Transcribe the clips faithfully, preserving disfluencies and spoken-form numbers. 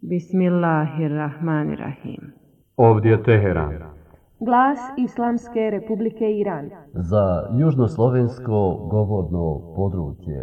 Bismillahirrahmanirrahim. Ovdje je Teheran. Glas Islamske Republike Iran. Za južnoslovensko govorno područje.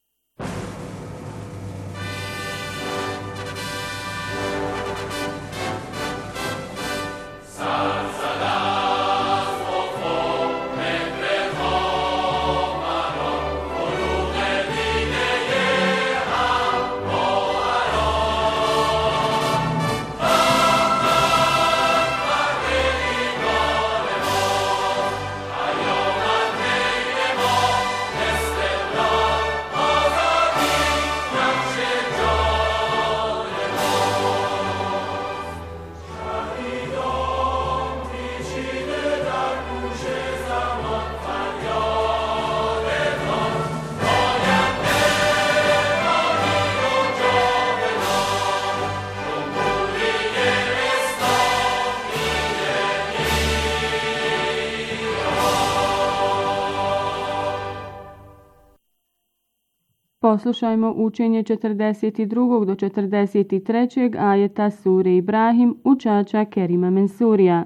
Poslušajmo učenje četrdeset drugog do četrdeset trećeg ajeta sure Ibrahim učača Kerima Mensurija.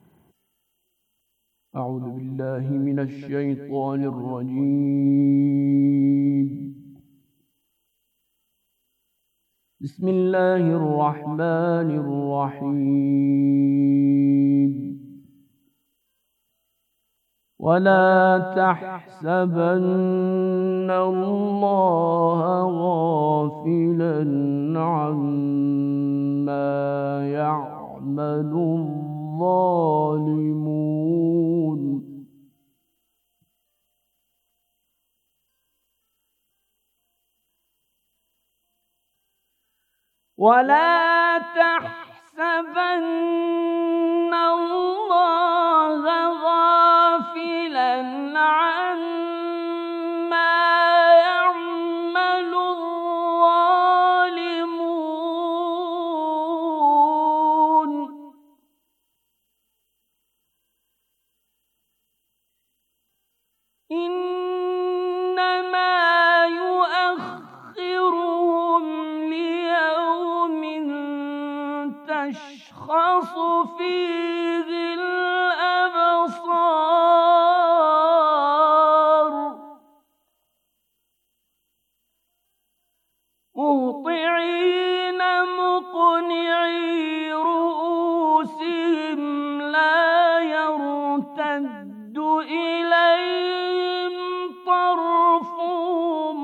A'udhu billahi minash shaitanir rajim. Bismillahirrahmanirrahim. ولا تحسبن الله غافلا عما يعمل الظالمون ولا تحسبن الله غافلا عما يعمل الظالمون إنما يؤخرهم ليوم تشخص فيه الأبصار مهطعين مقنعي رؤوسهم لا يرتد إليهم طرفهم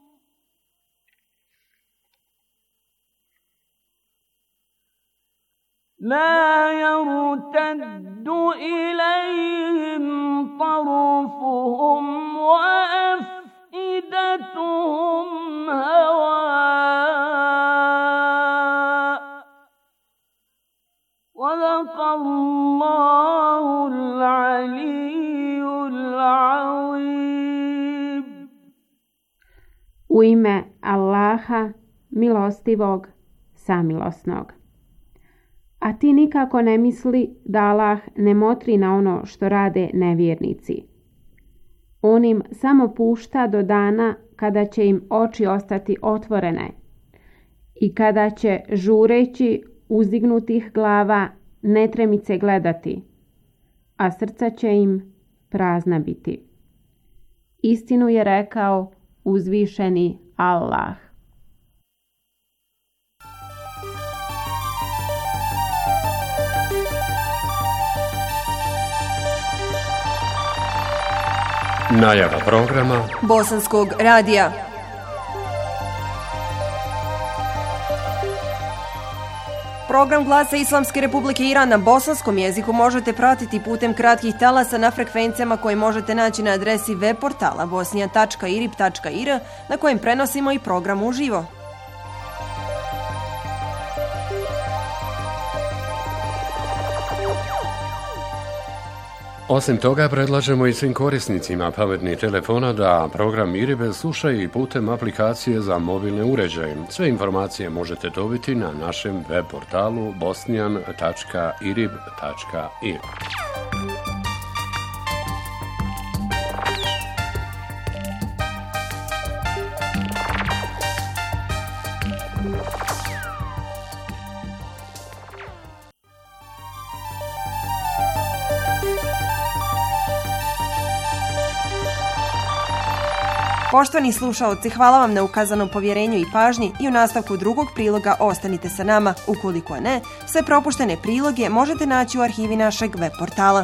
لا يرتد إليهم طرفهم وأفئدتهم هواء صدق الله العلي العظيم. U ime Allaha, milostivog, samilosnog. A ti nikako ne misli da Allah ne motri na ono što rade nevjernici. On im samo pušta do dana kada će im oči ostati otvorene i kada će žureći uzdignutih glava netremice gledati, a srca će im prazna biti. Istinu je rekao uzvišeni Allah. Najava programa Bosanskog radija. Program Glasa Islamske Republike Iran na bosanskom jeziku možete pratiti putem kratkih talasa na frekvencijama koje možete naći na adresi web portala bosnija tačka irib tačka ir na kojem prenosimo i program uživo. Osim toga, predlažemo i svim korisnicima pametnih telefona da program Iribe slušaju i putem aplikacije za mobilne uređaje. Sve informacije možete dobiti na našem web portalu bosnijan tačka irib tačka ir. Poštovani slušaoci, hvala vam na ukazanom povjerenju i pažnji i u nastavku drugog priloga ostanite sa nama. Ukoliko ne, sve propuštene priloge možete naći u arhivi našeg web portala.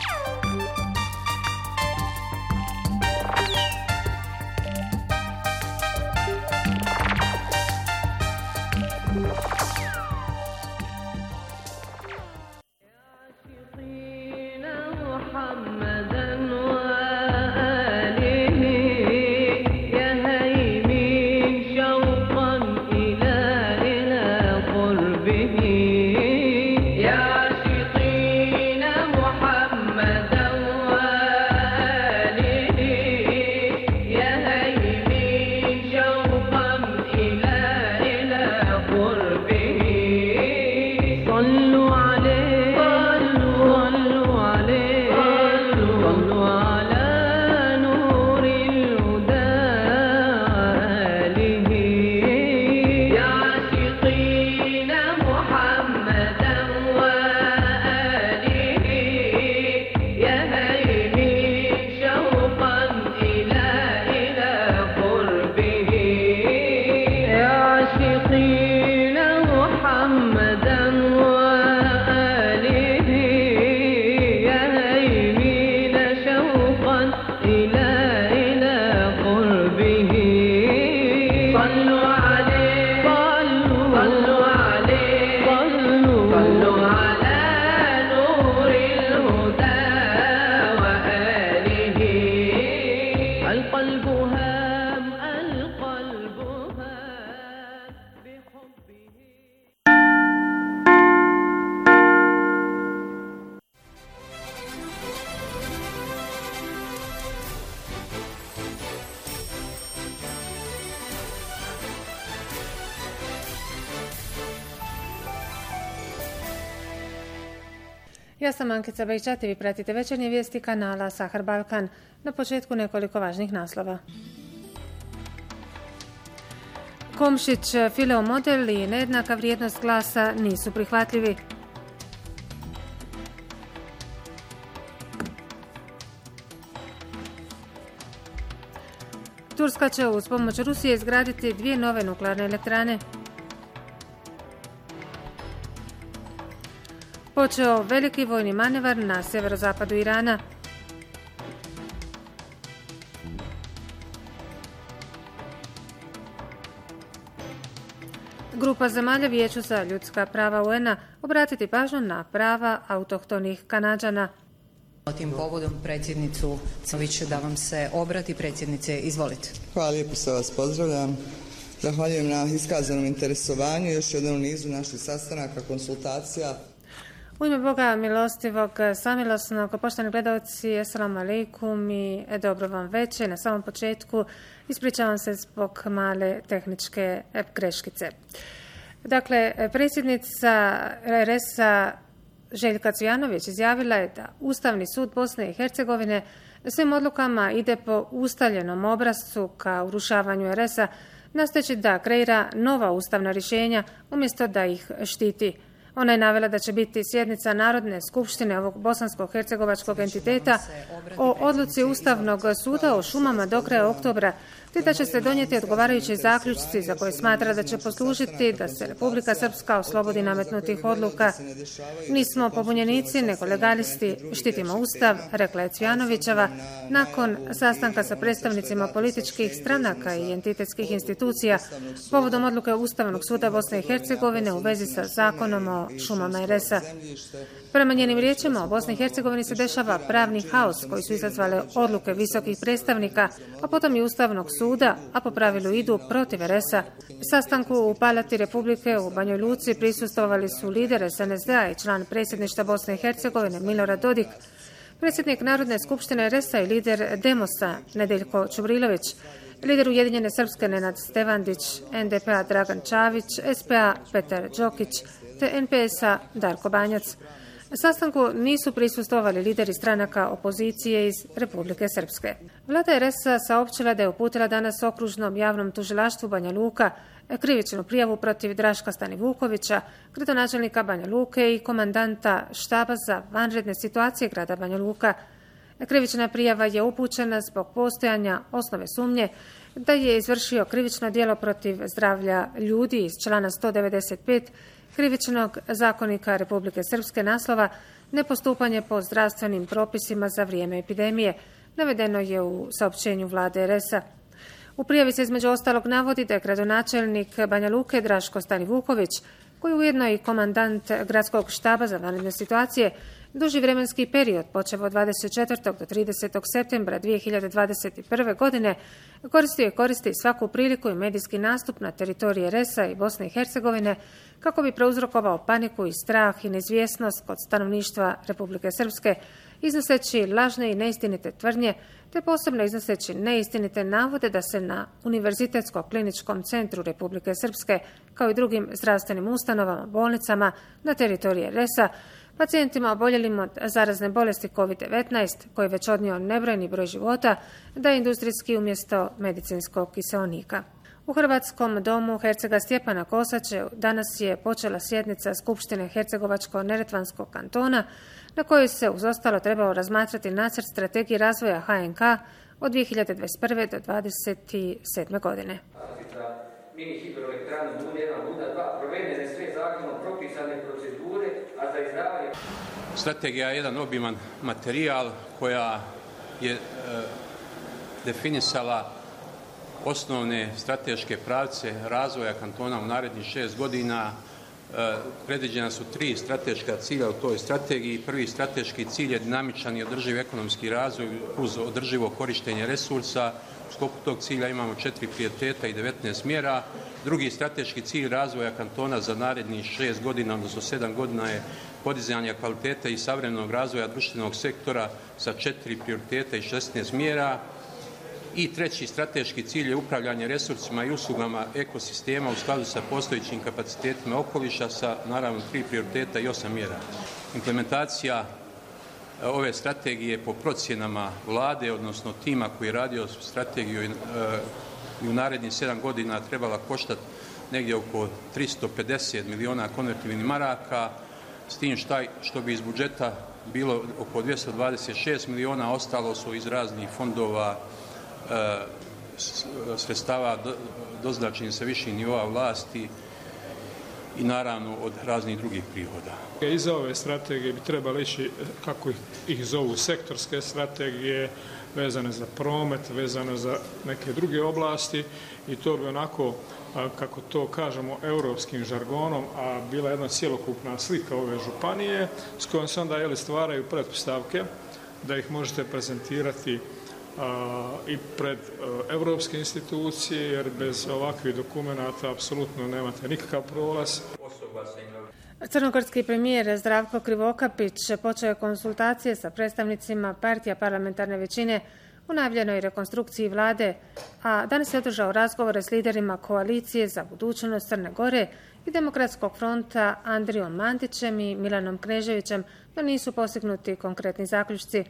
Ja sam Ankica Bejčat i vi pratite večernje vijesti kanala Sahar Balkan. Na početku nekoliko važnih naslova. Komšić, Fileo model i nejednaka vrijednost glasa nisu prihvatljivi. Turska će uz pomoć Rusije izgraditi dvije nove nuklearne elektrane. Počeo veliki vojni manevar na sjeverozapadu Irana. Grupa zemalja Vijeću za ljudska prava U N-a obratiti pažnju na prava autohtonih Kanađana. Tim povodom predsjednicu Cović da vam se obrati. Predsjednice, izvolite. Hvala lijepo, sve vas pozdravljam. Zahvaljujem na iskazanom interesovanju. Još jednom u nizu naših sastanaka, konsultacija. U ime Boga milostivog, samilosnog, poštovani gledalci, assalamu alaikum i dobro vam večer. Na samom početku ispričavam se zbog male tehničke greškice. Dakle, predsjednica R S-a Željka Cvijanović izjavila je da Ustavni sud Bosne i Hercegovine svim odlukama ide po ustaljenom obrascu ka urušavanju R S-a, nastojeći da kreira nova ustavna rješenja umjesto da ih štiti. Ona je navela da će biti sjednica Narodne skupštine ovog bosansko-hercegovačkog entiteta o odluci Ustavnog suda o šumama do kraja oktobra, te da će se donijeti odgovarajući zaključci za koje smatra da će poslužiti da se Republika Srpska oslobodi nametnutih odluka. Nismo pobunjenici, nego legalisti, štitimo Ustav, rekla je Cvijanovićeva nakon sastanka sa predstavnicima političkih stranaka i entitetskih institucija povodom odluke Ustavnog suda Bosne i Hercegovine u vezi sa zakonom o šumama R S-a. Prema njenim riječima, u Bosni i Hercegovini se dešava pravni haos koji su izazvale odluke visokih predstavnika, a potom i Ustavnog suda, a po pravilu idu protiv R S-a. Sastanku u Palati Republike u Banjoj Luci prisustvovali su lider S N S D-a i član predsjedništva Bosne i Hercegovine Milorad Dodik, predsjednik Narodne skupštine R S-a i lider Demosa Nedeljko Čubrilović, lider Ujedinjene Srpske Nenad Stevandić, N D P-a Dragan Čavić, S P A Petar Đokić te N P S-a Darko Banjac. Sastanku nisu prisustvovali lideri stranaka opozicije iz Republike Srpske. Vlada R S-a saopćila da je uputila danas okružnom javnom tužilaštvu Banja Luka krivičnu prijavu protiv Draška Stanivukovića, gradonačelnika Banja Luke i komandanta štaba za vanredne situacije grada Banja Luka. Krivična prijava je upućena zbog postojanja osnove sumnje da je izvršio krivično djelo protiv zdravlja ljudi iz člana sto devedeset pet Krivičnog zakonika Republike Srpske naslova nepostupanje po zdravstvenim propisima za vrijeme epidemije, navedeno je u saopćenju vlade er es a. U prijavi se između ostalog navodi da je gradonačelnik Banja Luke Draško Stanivuković, koji je ujedno i komandant gradskog štaba za vanredne situacije, duži vremenski period, počev od dvadeset četvrtog do tridesetog septembra dvije hiljade dvadeset prve. godine, koristio i koristi svaku priliku i medijski nastup na teritoriji er es a i Bosne i Hercegovine kako bi prouzrokovao paniku i strah i neizvjesnost kod stanovništva Republike Srpske, iznoseći lažne i neistinite tvrdnje, te posebno iznoseći neistinite navode da se na Univerzitetsko-kliničkom centru Republike Srpske, kao i drugim zdravstvenim ustanovama, bolnicama na teritoriji er es a, pacijentima oboljelim od zarazne bolesti kovid devetnaest, koji je već odnio nebrojni broj života, da je industrijski umjesto medicinskog kiseonika. U Hrvatskom domu Hercega Stjepana Kosače danas je počela sjednica Skupštine Hercegovačko-Neretvanskog kantona, na kojoj se uz ostalo trebalo razmatrati nacrt strategije razvoja ha en ka od dvije hiljade dvadeset prve. do dvadeset sedme. godine. Mini hidroelektranu Buna jedan, Buna dva, provedene sve zakonom propisane procedure, a za izdavanje... Strategija je jedan obiman materijal koja je e, definisala osnovne strateške pravce razvoja kantona u narednih šest godina. E, predviđena su tri strateška cilja u toj strategiji. Prvi strateški cilj je dinamičan i održiv ekonomski razvoj uz održivo korištenje resursa. U sklopu tog cilja imamo četiri prioriteta i devetnaest mjera. Drugi strateški cilj razvoja kantona za narednih šest godina, odnosno sedam godina, je podizanje kvalitete i savremenog razvoja društvenog sektora sa četiri prioriteta i šesnaest mjera. I treći strateški cilj je upravljanje resursima i uslugama ekosistema u skladu sa postojećim kapacitetima okoliša sa naravno tri prioriteta i osam mjera. Implementacija ove strategije po procjenama vlade, odnosno tima koji je radio strategiju i u narednih sedam godina trebala koštati negdje oko tristo pedeset miliona konvertibilnih maraka, s tim šta, što bi iz budžeta bilo oko dvjesto dvadeset šest miliona, ostalo su iz raznih fondova, e, sredstava do, doznačenih sa viših nivoa vlasti i naravno od raznih drugih prihoda. Iza ove strategije bi trebali ići, kako ih zovu, sektorske strategije vezane za promet, vezane za neke druge oblasti, i to bi onako, kako to kažemo europskim žargonom, a bila jedna cjelokupna slika ove županije s kojom se onda jeli, stvaraju pretpostavke da ih možete prezentirati a, i pred europske institucije, jer bez ovakvih dokumenata apsolutno nemate nikakav prolaz. Crnogorski premijer Zdravko Krivokapić počeo je konsultacije sa predstavnicima partija parlamentarne većine u najavljenoj rekonstrukciji vlade, a danas je održao razgovore s liderima koalicije za budućnost Crne Gore i Demokratskog fronta Andrijom Mandićem i Milanom Kneževićem, no nisu postignuti konkretni zaključci.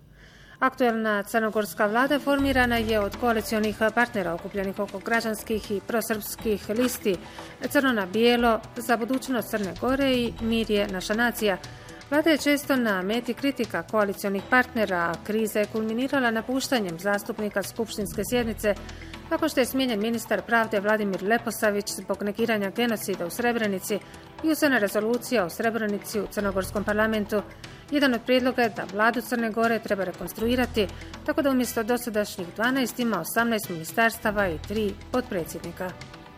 Aktuelna crnogorska vlada formirana je od koalicionih partnera okupljenih oko građanskih i prosrpskih listi Crno na bijelo, Za budućnost Crne Gore i Mir je naša nacija. Vlada je često na meti kritika koalicionih partnera, a kriza je kulminirala napuštanjem zastupnika skupštinske sjednice nakon što je smijenjen ministar pravde Vladimir Leposavić zbog negiranja genocida u Srebrenici i usvojena rezolucija o Srebrenici u crnogorskom parlamentu. Jedan od prijedloga je da vladu Crne Gore treba rekonstruirati, tako da umjesto dosadašnjih dvanaest ima osamnaest ministarstava i tri potpredsjednika.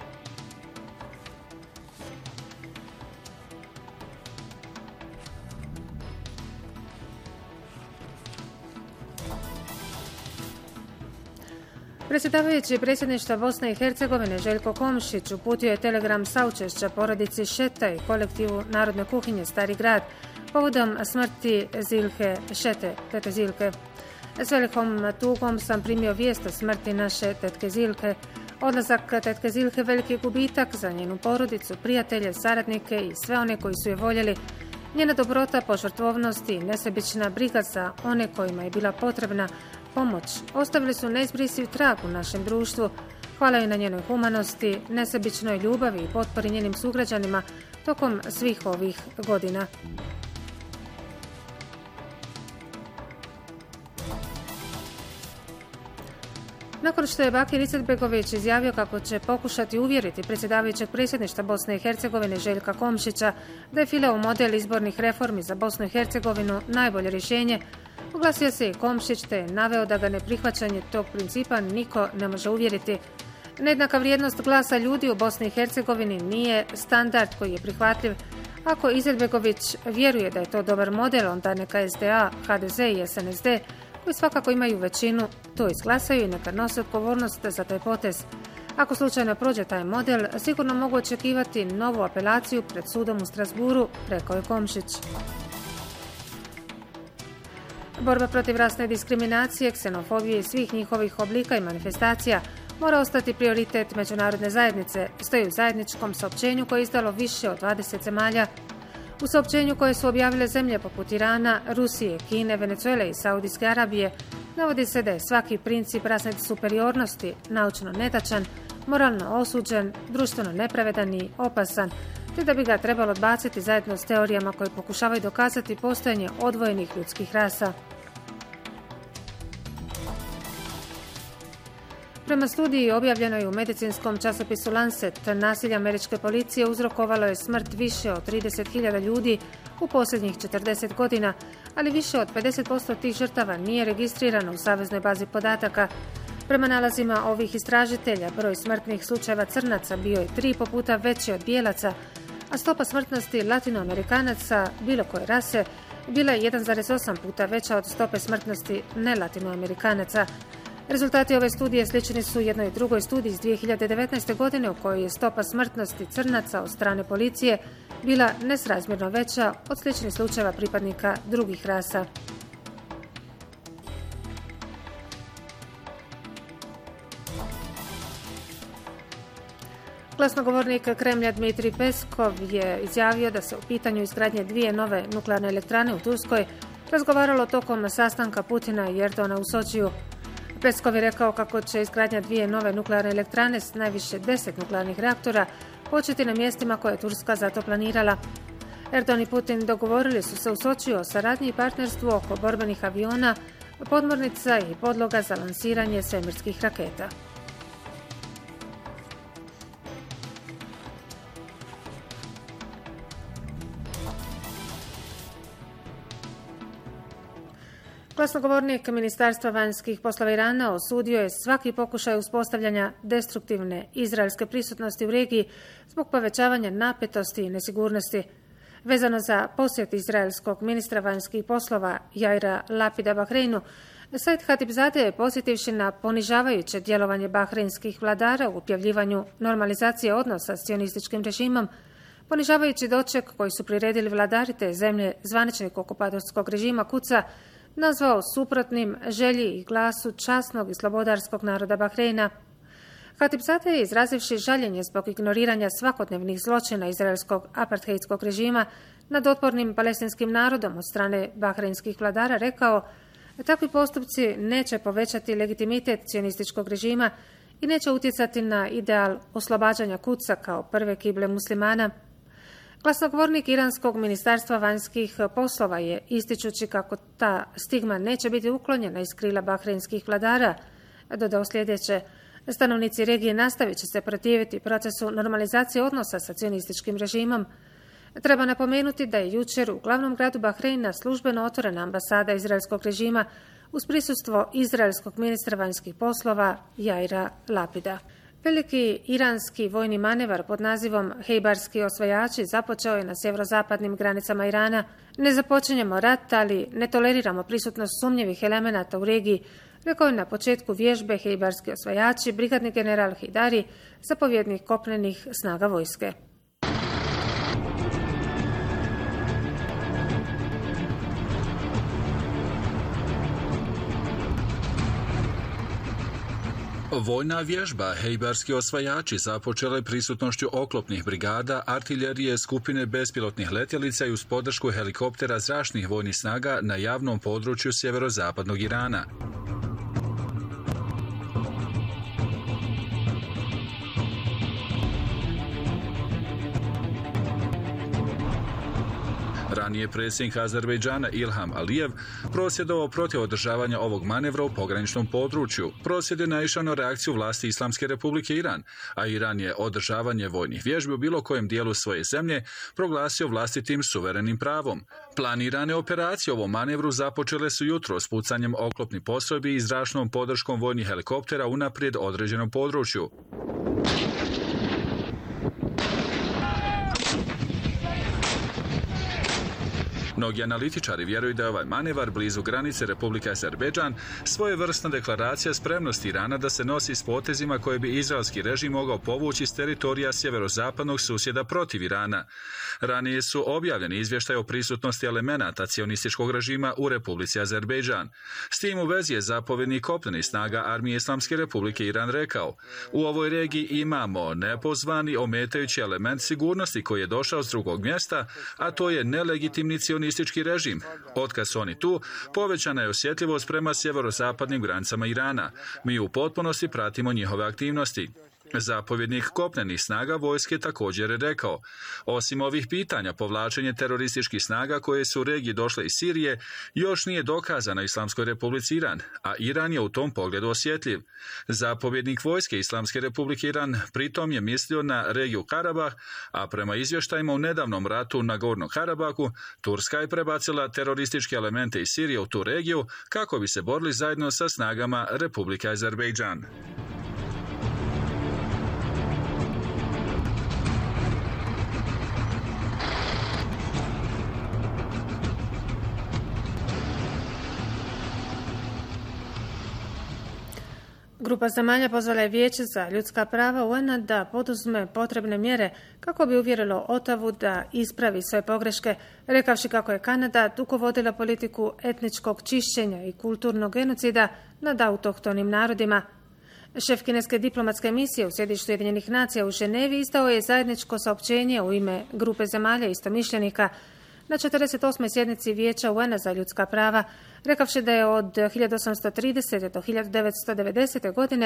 Predsjedavajući predsjedništva Bosne i Hercegovine Željko Komšić uputio je telegram saučešća porodici Šeta i kolektivu Narodne kuhinje Stari grad povodom smrti Zilke Šete, tete Zilke. S velikom tugom sam primio vijest o smrti naše tetke Zilke. Odlazak tetke Zilke veliki gubitak za njenu porodicu, prijatelje, saradnike i sve one koji su je voljeli. Njena dobrota, požrtvovnost i nesebična briga za one kojima je bila potrebna pomoć ostavili su neizbrisiv trag u našem društvu. Hvala joj na njenoj humanosti, nesebičnoj ljubavi i potpori njenim sugrađanima tokom svih ovih godina. Nakon što je Bakir Izetbegović izjavio kako će pokušati uvjeriti predsjedavajućeg predsjedništva Bosne i Hercegovine Željka Komšića da je Fileov model izbornih reformi za Bosnu i Hercegovinu najbolje rješenje, oglasio se i Komšić te je naveo da ga neprihvaćanje tog principa niko ne može uvjeriti. Nejednaka vrijednost glasa ljudi u Bosni i Hercegovini nije standard koji je prihvatljiv. Ako Izetbegović vjeruje da je to dobar model, onda neka S D A, H D Z i S N S D, koji svakako imaju većinu, to izglasaju i neka nose odgovornost za taj potez. Ako slučajno prođe taj model, sigurno mogu očekivati novu apelaciju pred sudom u Strasburu, rekao je Komšić. Borba protiv rasne diskriminacije, ksenofobije i svih njihovih oblika i manifestacija mora ostati prioritet međunarodne zajednice, stoji u zajedničkom saopćenju koje je izdalo više od dvadeset zemalja. U saopćenju koje su objavile zemlje poput Irana, Rusije, Kine, Venezuele i Saudijske Arabije navodi se da je svaki princip rasne superiornosti naučno netačan, moralno osuđen, društveno nepravedan i opasan, te da bi ga trebalo odbaciti zajedno s teorijama koje pokušavaju dokazati postojanje odvojenih ljudskih rasa. Prema studiji objavljenoj u medicinskom časopisu Lancet, nasilje američke policije uzrokovalo je smrt više od trideset hiljada ljudi u posljednjih četrdeset godina, ali više od pedeset posto tih žrtava nije registrirano u saveznoj bazi podataka. Prema nalazima ovih istražitelja, broj smrtnih slučajeva crnaca bio je tri i po puta veći od bijelaca, a stopa smrtnosti latinoamerikanaca bilo koje rase bila je jedan zarez osam puta veća od stope smrtnosti nelatinoamerikanaca. Rezultati ove studije slični su jednoj drugoj studiji iz dvije hiljade devetnaeste. godine u kojoj je stopa smrtnosti crnaca od strane policije bila nesrazmjerno veća od sličnih slučajeva pripadnika drugih rasa. Glasnogovornik Kremlja Dmitrij Peskov je izjavio da se u pitanju izgradnje dvije nove nuklearne elektrane u Turskoj razgovaralo tokom sastanka Putina i Erdogana u Sočiju. Peskov je rekao kako će izgradnja dvije nove nuklearne elektrane s najviše deset nuklearnih reaktora početi na mjestima koje je Turska zato planirala. Erdogan i Putin dogovorili su se u Sočiju o saradnji i partnerstvu oko borbenih aviona, podmornica i podloga za lansiranje svemirskih raketa. Glasnogovornik Ministarstva vanjskih poslova Irana osudio je svaki pokušaj uspostavljanja destruktivne izraelske prisutnosti u regiji zbog povećavanja napetosti i nesigurnosti. Vezano za posjet izraelskog ministra vanjskih poslova Jaira Lapida Bahreinu, Said Hatibzadeh je posjetivši na ponižavajuće djelovanje bahreinskih vladara u objavljivanju normalizacije odnosa s sionističkim režimom, ponižavajući doček koji su priredili vladari te zemlje zvaničnik okupatorskog režima Kuca, nazvao suprotnim želji i glasu časnog i slobodarskog naroda Bahreina. Hatibzadeh je izrazivši žaljenje zbog ignoriranja svakodnevnih zločina izraelskog apartheidskog režima nad otpornim palestinskim narodom od strane bahreinskih vladara rekao da takvi postupci neće povećati legitimitet sionističkog režima i neće utjecati na ideal oslobađanja Kuca kao prve kible muslimana. Glasnogovornik Iranskog ministarstva vanjskih poslova je, ističući kako ta stigma neće biti uklonjena iz krila bahreinskih vladara, dodao sljedeće: stanovnici regije nastavit će se protiviti procesu normalizacije odnosa sa sionističkim režimom. Treba napomenuti da je jučer u glavnom gradu Bahreina službeno otvorena ambasada izraelskog režima uz prisustvo izraelskog ministra vanjskih poslova Jaira Lapida. Veliki iranski vojni manevar pod nazivom Hejbarski osvajači započeo je na sjeverozapadnim granicama Irana. Ne započinjemo rat, ali ne toleriramo prisutnost sumnjivih elemenata u regiji, rekao je na početku vježbe Hejbarski osvajači brigadni general Hidari, zapovjednik kopnenih snaga vojske. Vojna vježba Hejbarski osvajači započela je prisutnošću oklopnih brigada, artiljerije, skupine bespilotnih letjelica i uz podršku helikoptera zračnih vojnih snaga na javnom području sjeverozapadnog Irana. Ranije predsjednik Azerbejdžana Ilham Alijev prosvjedovao protiv održavanja ovog manevra u pograničnom području. Prosvjed je naišao na reakciju vlasti Islamske republike Iran, a Iran je održavanje vojnih vježbi u bilo kojem dijelu svoje zemlje proglasio vlastitim suverenim pravom. Planirane operacije u ovom manevru započele su jutro s pucanjem oklopnih postrojbi i zračnom podrškom vojnih helikoptera unaprijed određenom području. Mnogi analitičari vjeruju da je ovaj manevar blizu granice Republike Azerbejdžan svojevrsna deklaracija spremnosti Irana da se nosi s potezima koje bi izraelski režim mogao povući s teritorija sjeverozapadnog susjeda protiv Irana. Ranije su objavljeni izvještaj o prisutnosti elemenata cionističkog režima u Republici Azerbejdžan. S tim u vezi je zapovjednik kopnenih snaga Armije Islamske republike Iran rekao: u ovoj regiji imamo nepozvani ometajući element sigurnosti koji je došao s drugog mjesta, a to je nelegitimni cionistički režim. Otkad su oni tu, povećana je osjetljivost prema sjeverozapadnim granicama Irana. Mi u potpunosti pratimo njihove aktivnosti. Zapovjednik kopnenih snaga vojske također je rekao: osim ovih pitanja, povlačenje terorističkih snaga koje su u regiji došle iz Sirije još nije dokazano Islamskoj republici Iran, a Iran je u tom pogledu osjetljiv. Zapovjednik vojske Islamske republike Iran pritom je mislio na regiju Karabah, a prema izvještajima u nedavnom ratu na Gornom Karabahu, Turska je prebacila terorističke elemente iz Sirije u tu regiju kako bi se borili zajedno sa snagama Republike Azerbejdžan. Grupa zemalja pozvala je Vijeće za ljudska prava U N-a da poduzme potrebne mjere kako bi uvjerilo Otavu da ispravi svoje pogreške, rekavši kako je Kanada dugo vodila politiku etničkog čišćenja i kulturnog genocida nad autohtonim narodima. Šef kineske diplomatske misije u sjedištu Ujedinjenih nacija u Ženevi izdao je zajedničko saopćenje u ime grupe zemalja istomišljenika na četrdeset osmoj sjednici Vijeća U N-a za ljudska prava, rekavši da je od hiljadu osamsto tridesete do hiljadu devetsto devedesete. godine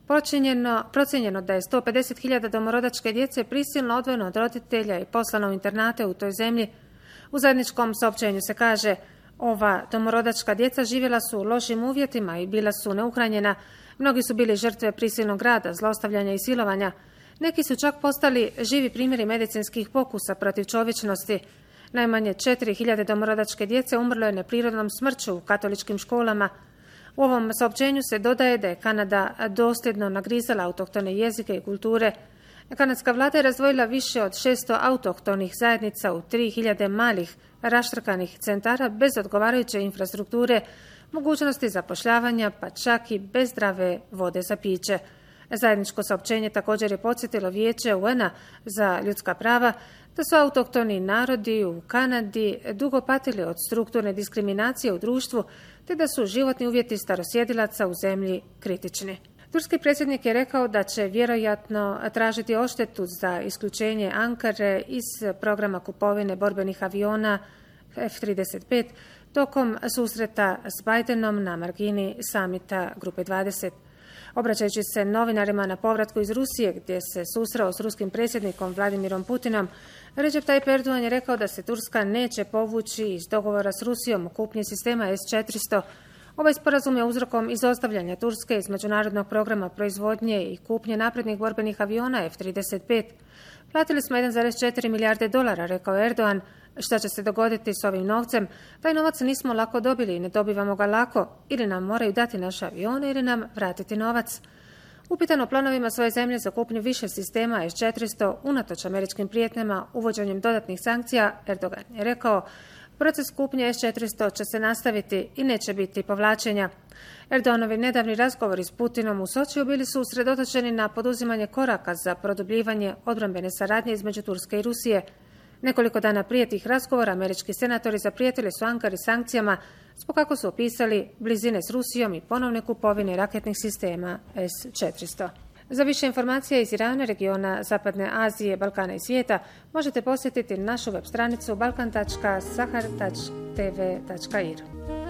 procijenjeno da je sto pedeset hiljada domorodačke djece prisilno odvojeno od roditelja i poslano u internate u toj zemlji. U zajedničkom saopćenju se kaže: ova domorodačka djeca živjela su u lošim uvjetima i bila su neuhranjena. Mnogi su bili žrtve prisilnog rada, zlostavljanja i silovanja. Neki su čak postali živi primjeri medicinskih pokusa protiv čovječnosti. Najmanje četiri hiljade domorodačke djece umrlo je neprirodnom smrću u katoličkim školama. U ovom saopćenju se dodaje da je Kanada dosljedno nagrizala autohtone jezike i kulture. Kanadska vlada je razdvojila više od šesto autohtonih zajednica u tri hiljade malih raštrkanih centara bez odgovarajuće infrastrukture, mogućnosti zapošljavanja, pa čak i bez zdrave vode za piće. Zajedničko saopćenje također je podsjetilo Vijeće U N-a za ljudska prava da su autohtoni narodi u Kanadi dugo patili od strukturne diskriminacije u društvu, te da su životni uvjeti starosjedilaca u zemlji kritični. Turski predsjednik je rekao da će vjerojatno tražiti odštetu za isključenje Ankare iz programa kupovine borbenih aviona F trideset pet tokom susreta s Bidenom na margini samita Grupe dvadeset. Obraćajući se novinarima na povratku iz Rusije, gdje se susreo s ruskim predsjednikom Vladimirom Putinom, Recep Tayyip Erdogan je rekao da se Turska neće povući iz dogovora s Rusijom o kupnji sistema S četiristo. Ovaj sporazum je uzrokom izostavljanja Turske iz međunarodnog programa proizvodnje i kupnje naprednih borbenih aviona F trideset pet. Platili smo jedan zarez četiri milijarde dolara, rekao Erdogan. Šta će se dogoditi s ovim novcem? Taj novac nismo lako dobili i ne dobivamo ga lako. Ili nam moraju dati naše avione ili nam vratiti novac. Upitan o planovima svoje zemlje za kupnju više sistema S četiristo unatoč američkim prijetnjama uvođenjem dodatnih sankcija, Erdogan je rekao: proces kupnje S četiristo će se nastaviti i neće biti povlačenja. Erdoganovi nedavni razgovori s Putinom u Sočiju bili su usredotočeni na poduzimanje koraka za produbljivanje odbrambene saradnje između Turske i Rusije. Nekoliko dana prije tih razgovora američki senatori zaprijetili su Ankari sankcijama zbog kako su opisali blizine s Rusijom i ponovne kupovine raketnih sistema S četiristo. Za više informacija iz Irana, regiona Zapadne Azije, Balkana i svijeta možete posjetiti našu web stranicu balkan tačka sahar tačka t v tačka i r.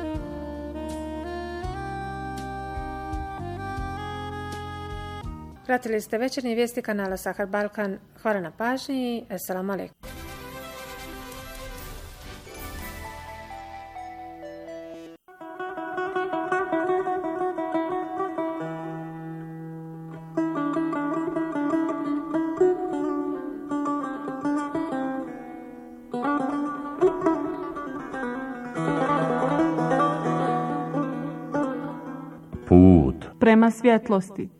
Pratili ste večernje vijesti kanala Sahar Balkan. Hvala na pažnji. Assalamu alaikum. Put prema svjetlosti.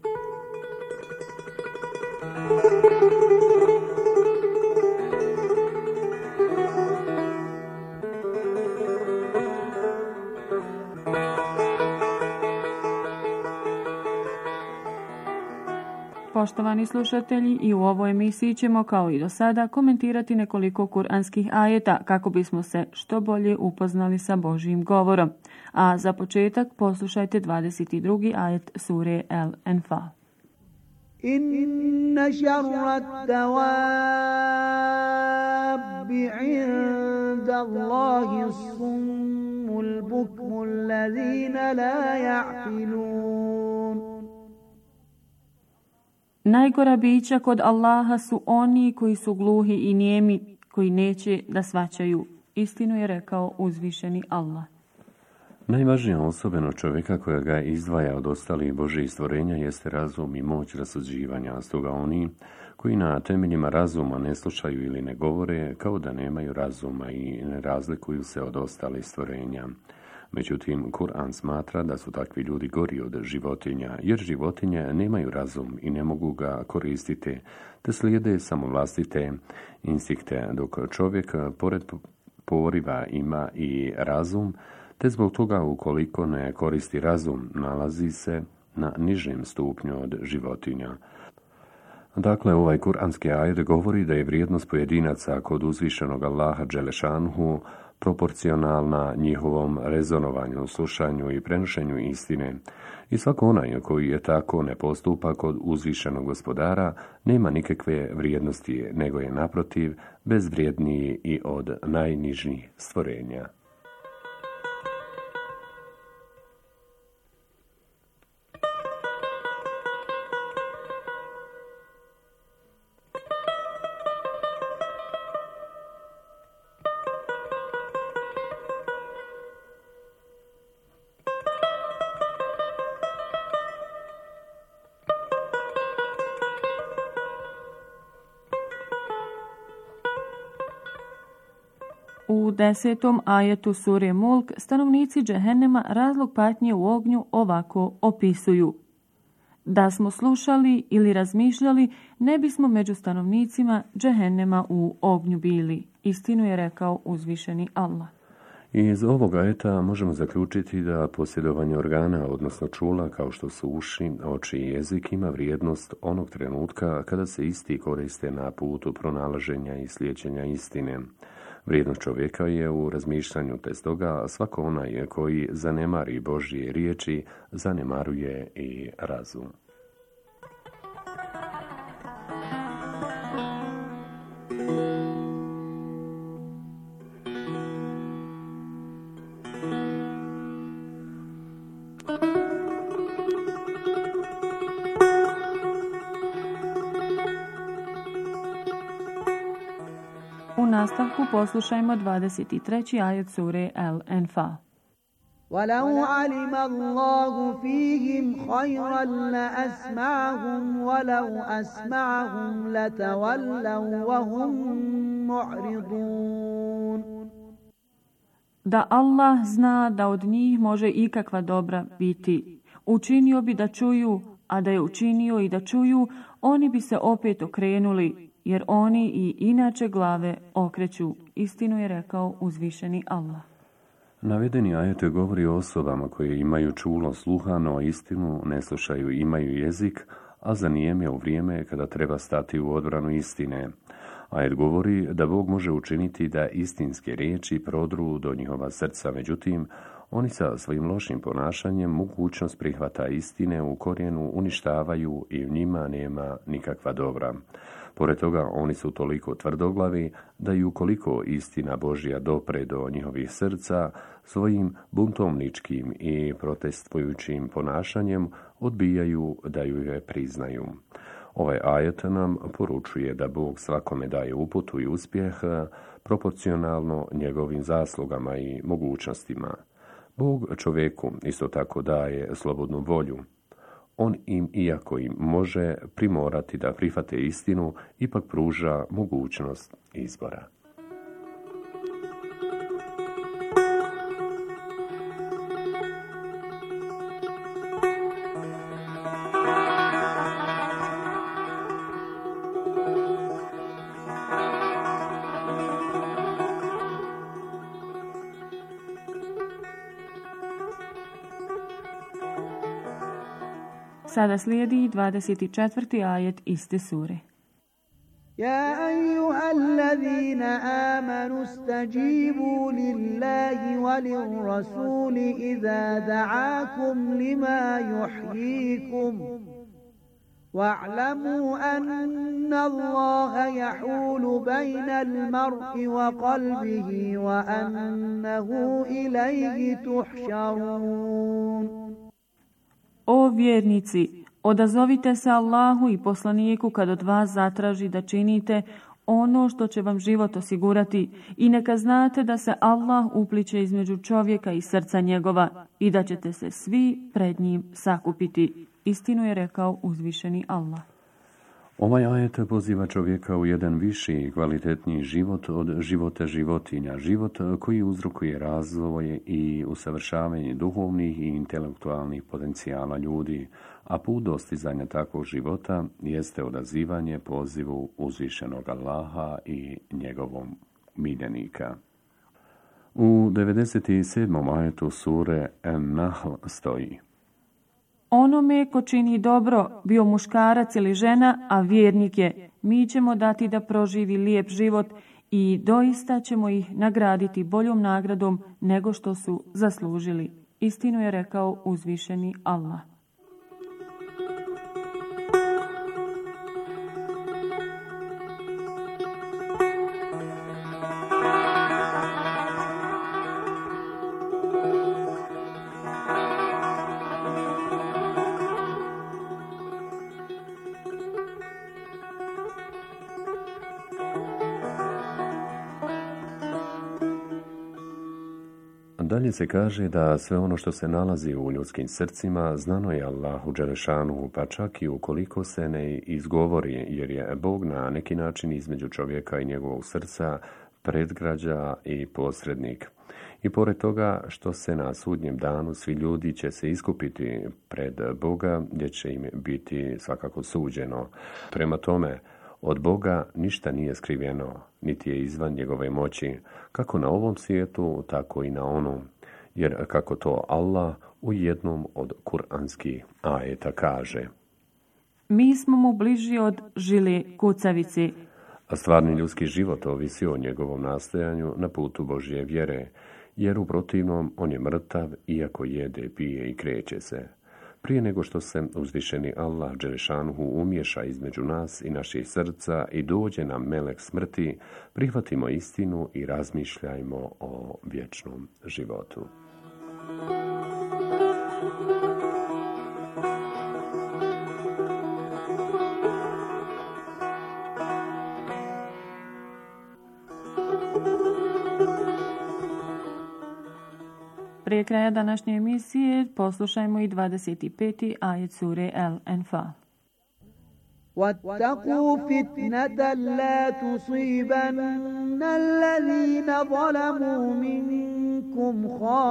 Poštovani slušatelji, i u ovoj emisiji ćemo kao i do sada komentirati nekoliko kuranskih ajeta kako bismo se što bolje upoznali sa Božjim govorom. A za početak poslušajte dvadeset drugi ajet sure El-Enfal. Inna šarra dawabi inda Allahi summul bukmu allazina la ja'qilun. Najgora bića kod Allaha su oni koji su gluhi i nijemi, koji neće da shvaćaju. Istinu je rekao uzvišeni Allah. Najvažnija osobeno čovjeka koja ga izdvaja od ostalih Božjih stvorenja jeste razum i moć rasuđivanja. Stoga oni koji na temeljima razuma ne slušaju ili ne govore, kao da nemaju razuma i ne razlikuju se od ostalih stvorenja. Međutim, Kur'an smatra da su takvi ljudi gori od životinja, jer životinje nemaju razum i ne mogu ga koristiti, te slijede samo vlastite instinkte, dok čovjek pored poriva ima i razum, te zbog toga ukoliko ne koristi razum, nalazi se na nižem stupnju od životinja. Dakle, ovaj kuranski ajet govori da je vrijednost pojedinaca kod uzvišenog Allaha Đelešanhu proporcionalna njihovom rezonovanju, slušanju i prenošenju istine. I svako onaj koji je tako ne postupa kod uzvišenog gospodara nema nikakve vrijednosti, nego je naprotiv bezvrijedniji i od najnižnijih stvorenja. U desetom ajetu sure Mulk stanovnici Džehennema razlog patnje u ognju ovako opisuju. Da smo slušali ili razmišljali, ne bismo među stanovnicima Džehennema u ognju bili. Istinu je rekao uzvišeni Allah. Iz ovog ajeta možemo zaključiti da posjedovanje organa, odnosno čula, kao što su uši, oči i jezik, ima vrijednost onog trenutka kada se isti koriste na putu pronalaženja i slijeđenja istine. Vrijednost čovjeka je u razmišljanju, te stoga svako onaj koji zanemari Božje riječi, zanemaruje i razum. U nastavku poslušajmo dvadeset treći ajet sure El-Enfal. وَلَوْ عَلِمَ اللَّهُ فِيهِمْ خَيْرًا لَأَسْمَعَهُمْ وَلَوْ أَسْمَعَهُمْ لَتَوَلَّوْا وَهُمْ مُعْرِضُونَ. Da Allah zna da od njih može ikakva dobra biti, učinio bi da čuju, a da je učinio i da čuju, oni bi se opet okrenuli, jer oni i inače glave okreću. Istinu je rekao uzvišeni Allah. Navedeni ajet govori o osobama koje imaju čulo sluha, no istinu ne slušaju, imaju jezik, a zanijeme u vrijeme kada treba stati u odbranu istine. Ajet govori da Bog može učiniti da istinske riječi prodru do njihova srca, međutim, oni sa svojim lošim ponašanjem mogućnost prihvata istine u korijenu uništavaju i u njima nema nikakva dobra. Pored toga, oni su toliko tvrdoglavi da i ukoliko istina Božja dopre do njihovih srca, svojim buntovničkim i protestujućim ponašanjem odbijaju da ju je priznaju. Ovaj ajet nam poručuje da Bog svakome daje uputu i uspjeh proporcionalno njegovim zaslugama i mogućnostima. Bog čovjeku isto tako daje slobodnu volju. On im, iako im može primorati da prihvate istinu, ipak pruža mogućnost izbora. Sada slijedi dvadeset četvrti ajet iste sure. يا أيها الذين آمنوا استجيبوا لله وللرسول إذا دعاكم لما يحييكم واعلموا أن الله يحول بين المرء وقلبه وأنه إليه تحشرون. O vjernici, odazovite se Allahu i poslaniku kad od vas zatraži da činite ono što će vam život osigurati i neka znate da se Allah upliće između čovjeka i srca njegova i da ćete se svi pred njim sakupiti. Istinu je rekao uzvišeni Allah. Ovaj ajet poziva čovjeka u jedan viši i kvalitetniji život od života životinja, život koji uzrokuje razvoj i usavršavanje duhovnih i intelektualnih potencijala ljudi, a put dostizanja takvog života jeste odazivanje pozivu uzvišenog Allaha i njegovom miljenika. U devedeset sedmom ajetu sure An-Nahl stoji: Onome ko čini dobro, bio muškarac ili žena, a vjernik je, mi ćemo dati da proživi lijep život i doista ćemo ih nagraditi boljom nagradom nego što su zaslužili. Istinu je rekao uzvišeni Allah. Dalje se kaže da sve ono što se nalazi u ljudskim srcima znano je Allahu dželešanuhu, pa čak i ukoliko se ne izgovori, jer je Bog na neki način između čovjeka i njegovog srca predgrađa i posrednik. I pored toga što se na sudnjem danu svi ljudi će se iskupiti pred Boga, gdje će im biti svakako suđeno. Prema tome, od Boga ništa nije skrivjeno, niti je izvan njegove moći, kako na ovom svijetu, tako i na onom. Jer kako to Allah u jednom od kuranskih ajeta kaže: Mi smo mu bliži od žile kucavice. A stvarni ljudski život ovisi o njegovom nastojanju na putu Božje vjere, jer u protivnom on je mrtav iako jede, pije i kreće se. Prije nego što se uzvišeni Allah dželešanuhu umješa između nas i naših srca i dođe nam melek smrti, prihvatimo istinu i razmišljajmo o vječnom životu. Prije kraja današnje emisije poslušajmo i dvadeset peti ajet sure Al-Anfal. وَاتَّقُوا فِتْنَةً لَا تُصِيبَنَّ الَّذِينَ ظَلَمُوا مِنكُمْ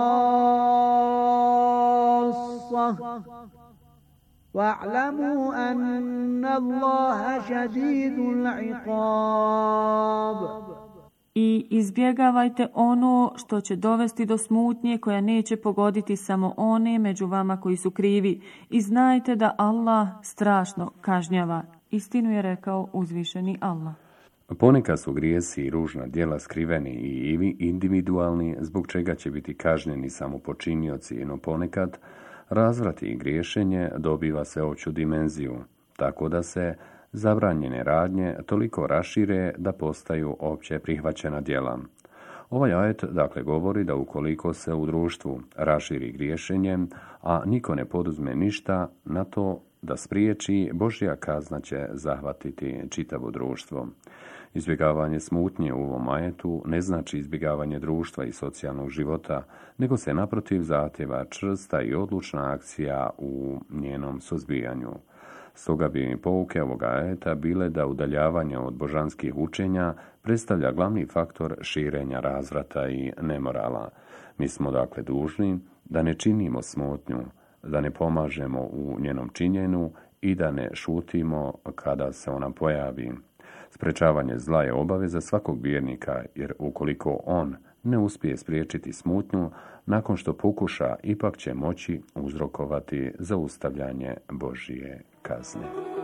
خَاصَّةً وَاعْلَمُوا أَنَّ اللَّهَ شَدِيدُ الْعِقَابِ. I izbjegavajte ono što će dovesti do smutnje koja neće pogoditi samo one među vama koji su krivi. I znajte da Allah strašno kažnjava. Istinu je rekao uzvišeni Allah. Ponekad su grijesi i ružna djela skriveni i individualni, zbog čega će biti kažnjeni samo počinioci, no ponekad razvrat i griješenje dobiva se opću dimenziju, tako da se zabranjene radnje toliko rašire da postaju opće prihvaćena djela. Ovaj ajet dakle govori da ukoliko se u društvu raširi griješenje, a niko ne poduzme ništa na to da spriječi, Božja kazna će zahvatiti čitavo društvo. Izbjegavanje smutnje u ovom ajetu ne znači izbjegavanje društva i socijalnog života, nego se naprotiv zahtjeva čvrsta i odlučna akcija u njenom suzbijanju. Stoga bi pouke ovoga ajeta bile da udaljavanje od božanskih učenja predstavlja glavni faktor širenja razvrata i nemorala. Mi smo dakle dužni da ne činimo smutnju, da ne pomažemo u njenom činjenju i da ne šutimo kada se ona pojavi. Sprečavanje zla je obaveza svakog vjernika, jer ukoliko on ne uspije spriječiti smutnju, nakon što pokuša, ipak će moći uzrokovati zaustavljanje Božije kazne.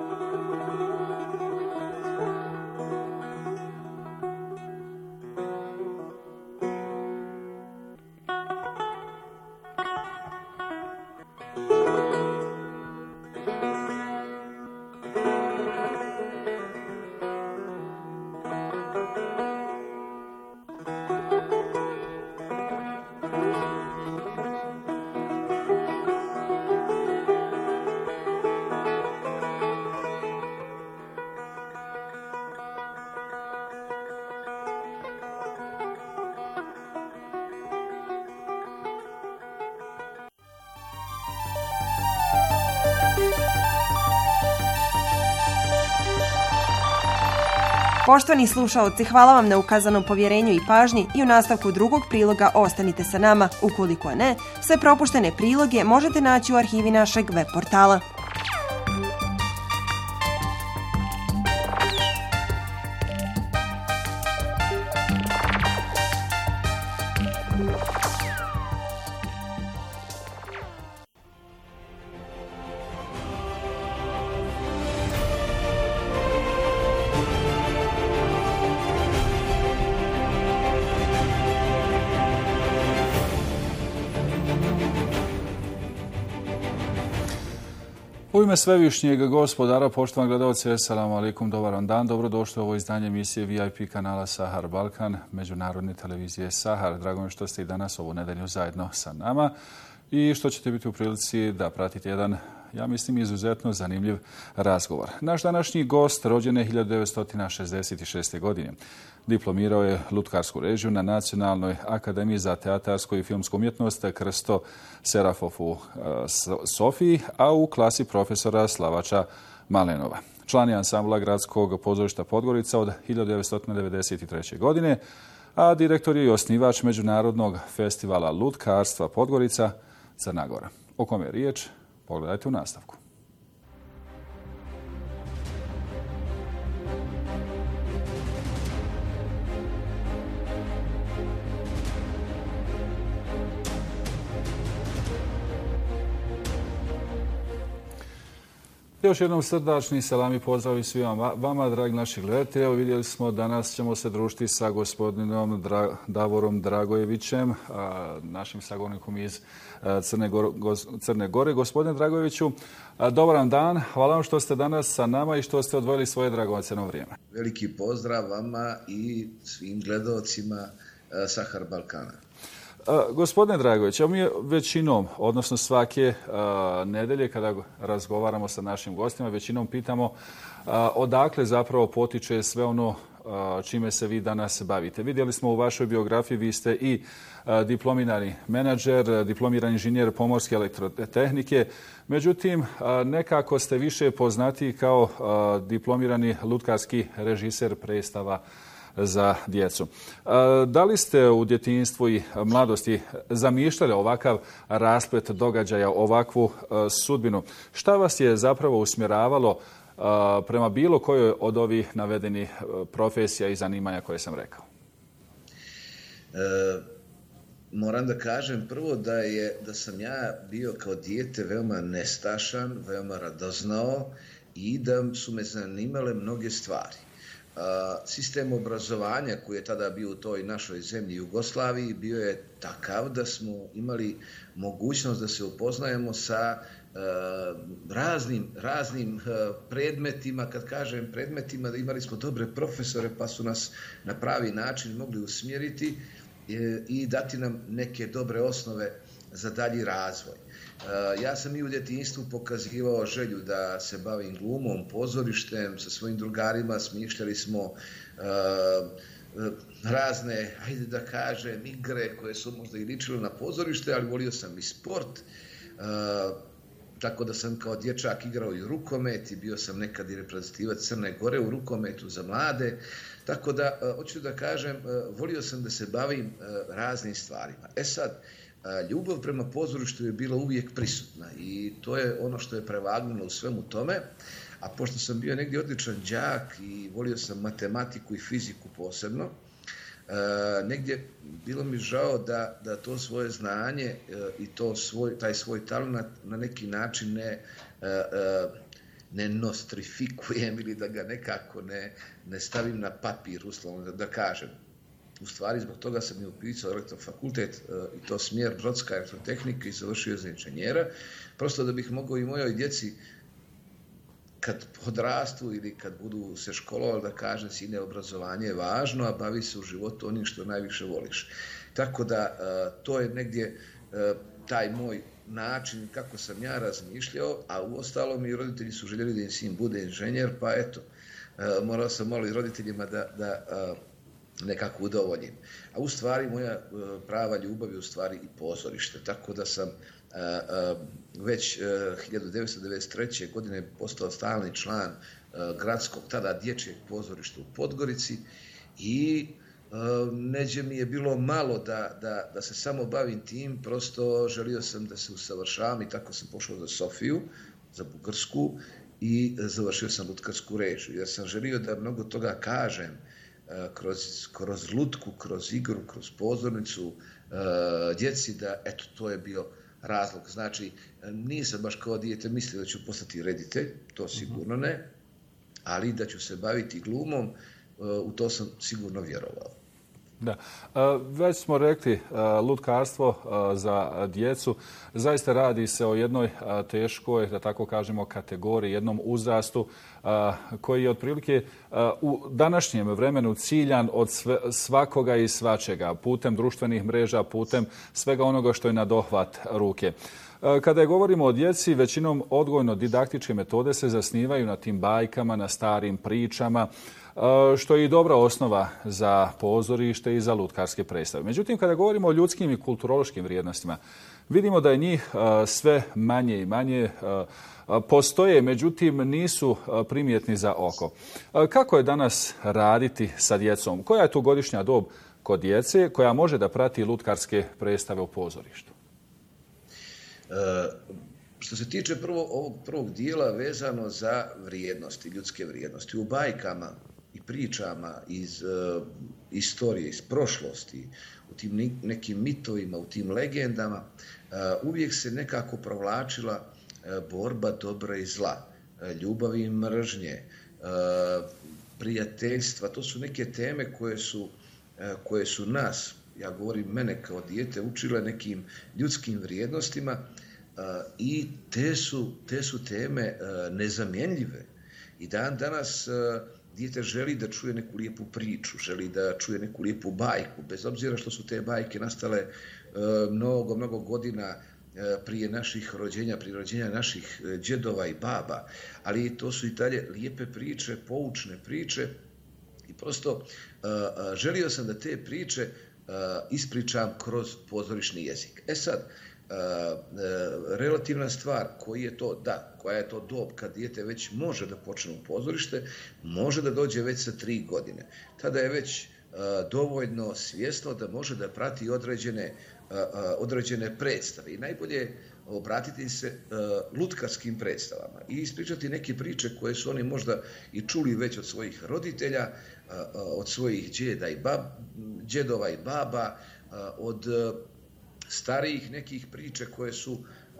Poštovani slušaoci, hvala vam na ukazanom povjerenju i pažnji i u nastavku drugog priloga ostanite sa nama. Ukoliko ne, sve propuštene priloge možete naći u arhivi našeg web portala. U ime svevišnjeg gospodara, poštovani gledalci, assalamu alaikum, dobar vam dan, dobrodošli u ovo izdanje emisije V I P kanala Sahar Balkan, međunarodne televizije Sahar. Drago mi što ste i danas ovu nedelju zajedno sa nama i što ćete biti u prilici da pratite jedan, ja mislim, izuzetno zanimljiv razgovor. Naš današnji gost rođen je hiljadu devetsto šezdeset šeste. godine. Diplomirao je lutkarsku režiju na Nacionalnoj akademiji za teatarsku i filmsku umjetnost Krsto Serafov u Sofiji, a u klasi profesora Slavača Malenova. Član je ansambla Gradskog pozorišta Podgorica od hiljadu devetsto devedeset treće. godine, a direktor je i osnivač Međunarodnog festivala lutkarstva Podgorica Crna Gora. O kome je riječ? Pogledajte u nastavku. Još jednom srdačni selam i pozdrav i svima vama, dragi naši gledatelji. Evo, vidjeli smo, danas ćemo se družiti sa gospodinom Dra- Davorom Dragojevićem, a, našim sagovornikom iz a, Crne, Gore, gos, Crne Gore. Gospodine Dragojeviću, a, dobar vam dan. Hvala vam što ste danas sa nama i što ste odvojili svoje dragocjeno vrijeme. Veliki pozdrav vama i svim gledalcima Sahar Balkana. Uh, gospodine Dragović, evo mi većinom, odnosno svake uh, nedelje kada razgovaramo sa našim gostima, većinom pitamo uh, odakle zapravo potiče sve ono uh, čime se vi danas bavite. Vidjeli smo u vašoj biografiji, vi ste i uh, diplomirani menadžer, diplomirani inženjer pomorske elektrotehnike, međutim uh, nekako ste više poznati kao uh, diplomirani lutkarski režiser predstava za djecu. Da li ste u djetinjstvu i mladosti zamišljali ovakav rasplet događaja, ovakvu sudbinu? Šta vas je zapravo usmjeravalo prema bilo kojoj od ovih navedenih profesija i zanimanja koje sam rekao? E, moram da kažem prvo da, je, da sam ja bio kao dijete veoma nestašan, veoma radoznao i da su me zanimale mnoge stvari. Sistem obrazovanja koji je tada bio u toj našoj zemlji Jugoslaviji bio je takav da smo imali mogućnost da se upoznajemo sa raznim, raznim predmetima. Kad kažem predmetima, da imali smo dobre profesore pa su nas na pravi način mogli usmjeriti i dati nam neke dobre osnove za dalji razvoj. Ja sam i u djetinjstvu pokazivao želju da se bavim glumom, pozorištem, sa svojim drugarima smišljali smo uh, razne, ajde da kažem, igre koje su možda i ličile na pozorište, ali volio sam i sport, uh, tako da sam kao dječak igrao i rukomet i bio sam nekad i reprezentativac Crne Gore u rukometu za mlade, tako da, uh, hoću da kažem, uh, volio sam da se bavim uh, raznim stvarima. E sad, ljubav prema pozorištu je bila uvijek prisutna i to je ono što je prevagnulo u svemu tome, a pošto sam bio negdje odličan đak i volio sam matematiku i fiziku posebno, negdje bilo mi žao da, da to svoje znanje i to svoj, taj svoj talent na neki način ne, ne nostrifikujem ili da ga nekako ne, ne stavim na papir, uslovno da, da kažem. U stvari, zbog toga sam i upisao elektrofakultet i to smjer brodska elektrotehnika i završio za inženjera, prosto da bih mogao i mojoj djeci kad odrastu ili kad budu se školovali da kažem sine, obrazovanje je važno, a bavi se u životu onim što najviše voliš. Tako da to je negdje taj moj način kako sam ja razmišljao, a u ostalom i roditelji su željeli da im sin bude inženjer, pa eto, morao sam moliti roditeljima da, da nekako udovoljim. A u stvari moja prava ljubav je u stvari i pozorište, tako da sam već hiljadu devetsto devedeset treće. godine postao stalni član gradskog, tada dječjeg pozorišta u Podgorici i neđe mi je bilo malo da, da, da se samo bavim tim, prosto želio sam da se usavršavam i tako sam pošao za Sofiju, za Bugarsku i završio sam lutkarsku režiju. Ja sam želio da mnogo toga kažem kroz, kroz lutku, kroz igru, kroz pozornicu djeci, da eto, to je bio razlog. Znači, nisam baš kao dijete mislio da ću postati reditelj, to sigurno ne, ali da ću se baviti glumom, u to sam sigurno vjerovao. Da. Već smo rekli, lutkarstvo za djecu, zaista radi se o jednoj teškoj, da tako kažemo, kategoriji, jednom uzrastu koji je otprilike u današnjem vremenu ciljan od svakoga i svačega, putem društvenih mreža, putem svega onoga što je na dohvat ruke. Kada je govorimo o djeci, većinom odgojno-didaktičke metode se zasnivaju na tim bajkama, na starim pričama, što je i dobra osnova za pozorište i za lutkarske predstave. Međutim, kada govorimo o ljudskim i kulturološkim vrijednostima, vidimo da je njih sve manje i manje, postoje, međutim nisu primjetni za oko. Kako je danas raditi sa djecom? Koja je tu godišnja dob kod djece koja može da prati lutkarske predstave u pozorištu? E, što se tiče prvo, ovog prvog dijela vezano za vrijednosti, ljudske vrijednosti, u bajkama i pričama iz uh, istorije, iz prošlosti, u tim nekim mitovima, u tim legendama, uh, uvijek se nekako provlačila uh, borba dobra i zla, uh, ljubavi i mržnje, uh, prijateljstva. To su neke teme koje su, uh, koje su nas, ja govorim mene kao dijete, učile nekim ljudskim vrijednostima uh, i te su, te su teme uh, nezamjenljive. I dan danas uh, dijete želi da čuje neku lijepu priču, želi da čuje neku lijepu bajku, bez obzira što su te bajke nastale uh, mnogo, mnogo godina uh, prije naših rođenja, prije rođenja naših uh, džedova i baba, ali to su i dalje lijepe priče, poučne priče i prosto uh, uh, želio sam da te priče uh, ispričam kroz pozorišni jezik. E sad, Uh, uh, relativna stvar, koji je to, da, koja je to dob kad dijete već može da počne u pozorište, može da dođe već sa tri godine. Tada je već uh, dovoljno svjesno da može da prati određene, uh, uh, određene predstave i najbolje obratiti se uh, lutkarskim predstavama i ispričati neke priče koje su oni možda i čuli već od svojih roditelja, uh, uh, od svojih džeda i bab, džedova i baba, uh, od uh, starijih nekih priče koje su,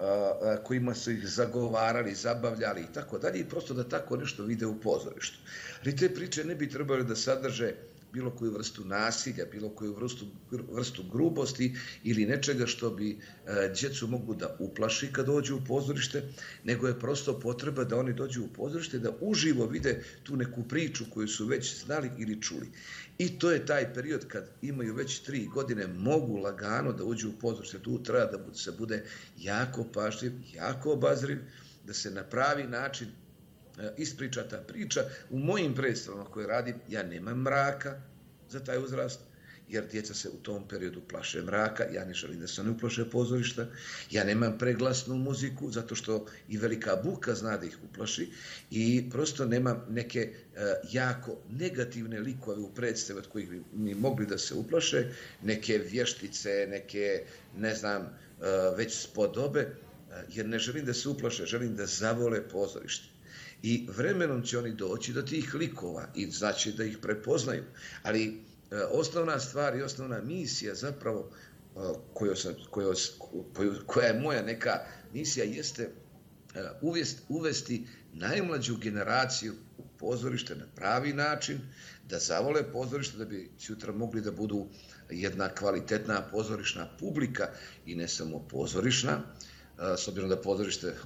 a, kojima su ih zagovarali, zabavljali i tako dalje i prosto da tako nešto vide u pozorištu. Ali te priče ne bi trebali da sadrže bilo koju vrstu nasilja, bilo koju vrstu, vrstu grubosti ili nečega što bi a, djecu mogu da uplaši kad dođu u pozorište, nego je prosto potreba da oni dođu u pozorište da uživo vide tu neku priču koju su već znali ili čuli. I to je taj period kad imaju već tri godine, mogu lagano da uđu u pozorište. Tu treba da se bude jako pažljiv, jako obazriv, da se na pravi način ispriča ta priča. U mojim predstavama koje radim, ja nemam mraka za taj uzrast, jer djeca se u tom periodu plaše mraka, ja ne želim da se ne uplaše pozorišta, ja nemam preglasnu muziku, zato što i velika buka zna da ih uplaši i prosto nemam neke uh, jako negativne likove u predstave od kojih bi mi mogli da se uplaše, neke vještice, neke, ne znam, uh, već spodobe, uh, jer ne želim da se uplaše, želim da zavole pozorište. I vremenom će oni doći do tih likova i znači da ih prepoznaju, ali osnovna stvar i osnovna misija zapravo koju sam, koju, koju, koja je moja neka misija jeste uvesti, uvesti najmlađu generaciju u pozorište na pravi način, da zavole pozorište, da bi sutra mogli da budu jedna kvalitetna pozorišna publika i ne samo pozorišna, s obzirom da pozorište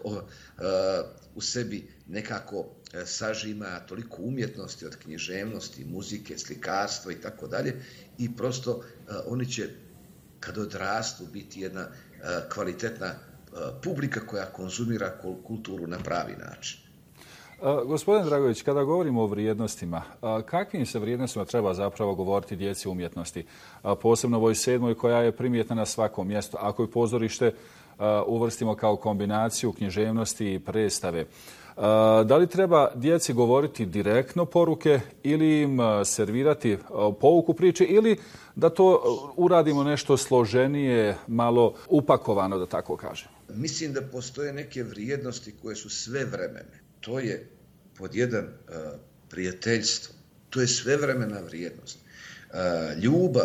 u sebi nekako sažima toliko umjetnosti od književnosti, muzike, slikarstva i tako dalje i prosto oni će kad odrastu biti jedna kvalitetna publika koja konzumira kulturu na pravi način. Gospodin Dragović, kada govorimo o vrijednostima, kakvim se vrijednostima treba zapravo govoriti djeci umjetnosti? Posebno ovoj sedmoj koja je primjetna na svakom mjestu. Ako je pozorište uvrstimo kao kombinaciju književnosti i predstave, da li treba djeci govoriti direktno poruke ili im servirati pouku priče ili da to uradimo nešto složenije, malo upakovano, da tako kažem? Mislim da postoje neke vrijednosti koje su svevremene. To je pod jedan uh, prijateljstvo. To je svevremena vrijednost. Uh, ljubav.